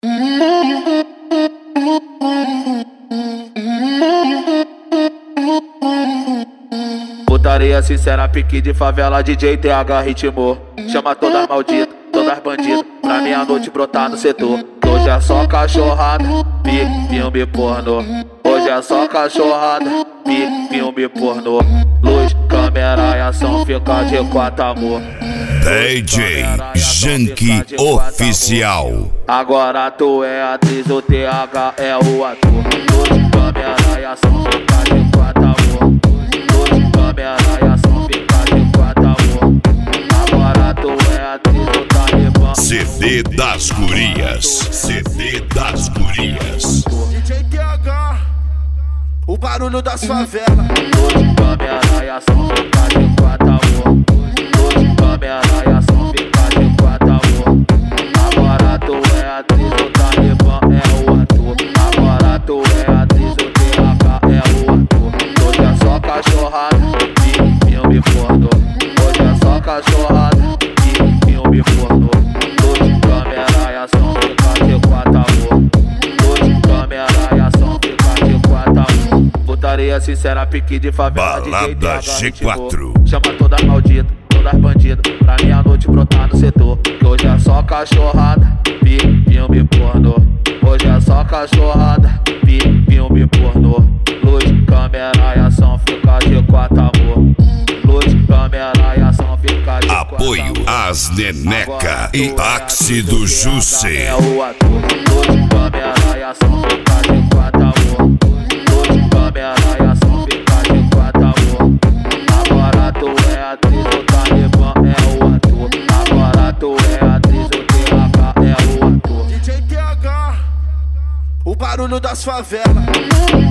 Putaria sincera, pique de favela, DJ TH ritmou. Chama todas malditas, todas bandidas, pra meia-noite brotar no setor. Hoje é só cachorrada, filme pornô. Hoje é só cachorrada, filme pornô. Luz, câmera e ação, fica de quatro amor. DJ Janky Oficial. Agora tu é atriz, o TH é o ator. Luz, câmera e ação, fica de quatro amor. Luz, câmera e ação, fica de quatro amor. Agora tu é atriz, o Talibã. CD das Gurias. CD das Gurias. DJ TH, o barulho das favelas. Luz, câmera e ação, fica de quatro amor. Luz, câmera e ação, fica de quatro amor. Agora tu é atriz, o Talibã é o ator. Agora tu é atriz, o TH é o ator. Hoje é só cachorrada, filme pornô. Hoje é só cachorrada, filme pornô. Luz, câmera e ação, fica de quatro amor. Luz, câmera e ação, fica de quatro amor. Putaria sincera, pique de favela, Balada G4. Chama todas malditas, todas bandidas, pra meia-noite brotar no setor. Que hoje é só cachorrada, filme pornô. Hoje é só cachorrada, filme pornô. Luz, câmera e ação, fica de quatro amor. Luz, câmera e ação, fica de quatro Apoio amor. às Neneca e táxi do Jusce. É o ator. Luz, câmera e ação, fica de quatro amor. Luz, câmera e ação, fica de quatro amor. Agora tu é atriz, o Talibã é o ator. Agora tu é atriz, o TH é o ator. DJ TH, o barulho das favelas.